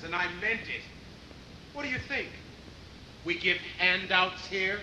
and I meant it. What do you think? We give handouts here?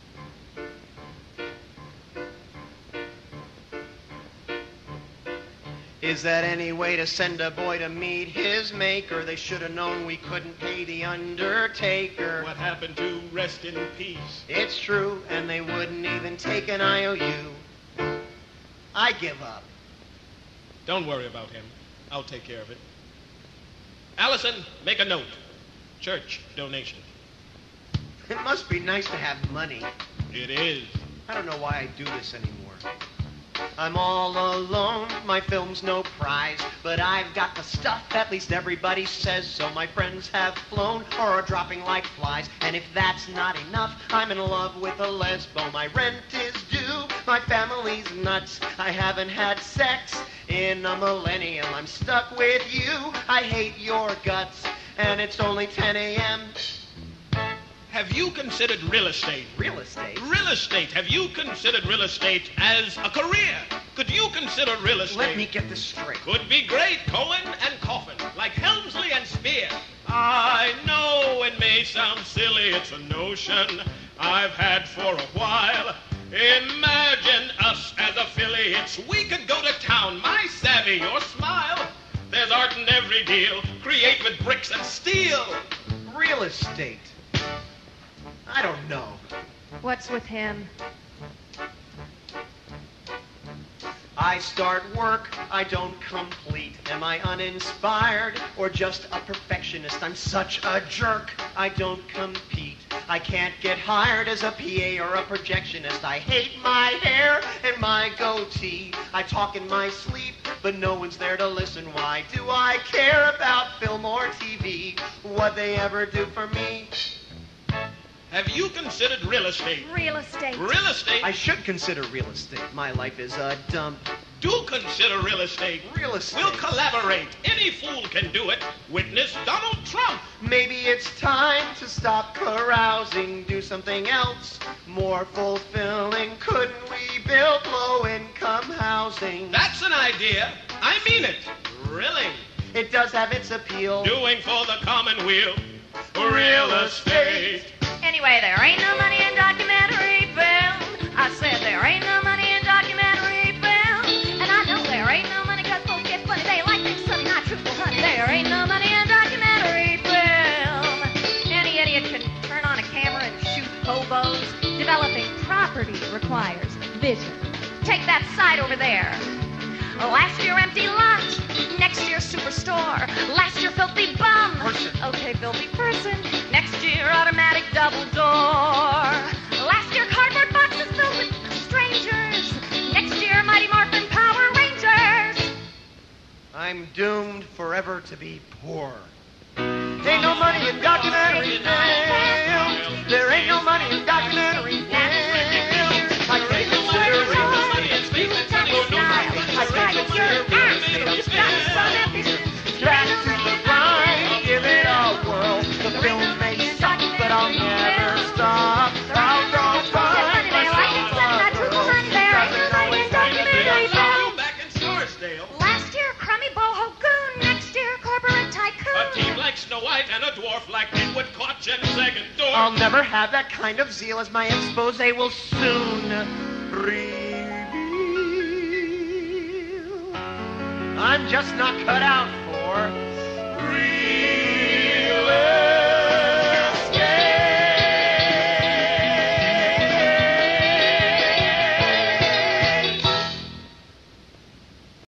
Is that any way to send a boy to meet his maker? They should have known we couldn't pay the undertaker. What happened to rest in peace? It's true, and they wouldn't even take an IOU. I give up. Don't worry about him. I'll take care of it. Allison, make a note. Church donation. It must be nice to have money. It is. I don't know why I do this anymore. I'm all alone, my film's no prize, but I've got the stuff, at least everybody says so. My friends have flown or are dropping like flies, and if that's not enough, I'm in love with a lesbo. My rent is due, my family's nuts, I haven't had sex in a millennium. I'm stuck with you, I hate your guts, and it's only 10 a.m. Have you considered real estate? Real estate? Real estate. Have you considered real estate as a career? Could you consider real estate? Let me get this straight. Could be great, Cohen and Coffin, like Helmsley and Spear. I know it may sound silly, it's a notion I've had for a while. Imagine us as affiliates. We could go to town, my savvy, your smile. There's art in every deal, create with bricks and steel. Real estate. I don't know. What's with him? I start work, I don't complete. Am I uninspired or just a perfectionist? I'm such a jerk, I don't compete. I can't get hired as a PA or a projectionist. I hate my hair and my goatee. I talk in my sleep, but no one's there to listen. Why do I care about film or TV? What they ever do for me? Have you considered real estate? Real estate. Real estate? I should consider real estate. My life is a dump. Do consider real estate. Real estate. We'll collaborate. Any fool can do it. Witness Donald Trump. Maybe it's time to stop carousing, do something else more fulfilling. Couldn't we build low-income housing? That's an idea. I mean it. Really. It does have its appeal. Doing for the commonweal. Real estate. Anyway, there ain't no money in documentary film. I said there ain't no money in documentary film. And I know there ain't no money because folks get funny. They like this sunny, not truthful honey. There ain't no money in documentary film. Any idiot can turn on a camera and shoot hobos. Developing property requires vision. Take that side over there. Last year empty lot, next year superstore, last year filthy bum, okay filthy person, next year automatic double door, last year cardboard boxes filled with strangers, next year Mighty Morphin Power Rangers. I'm doomed forever to be poor. Ain't no money in documentary film. There ain't no money in documentary film. I can't consider real estate. I can't consider real estate. Back to the grind, give it a whirl. The film may suck, but I'll never stop. I'll go find myself a girl. Doesn't always documentary film. Back in Scarsdale. Last year crummy boho goon, next year corporate tycoon. A team like Snow White and a dwarf like Edward Koch and Second Door. I'll never have that kind of zeal as my expose will soon reveal. I'm just not cut out for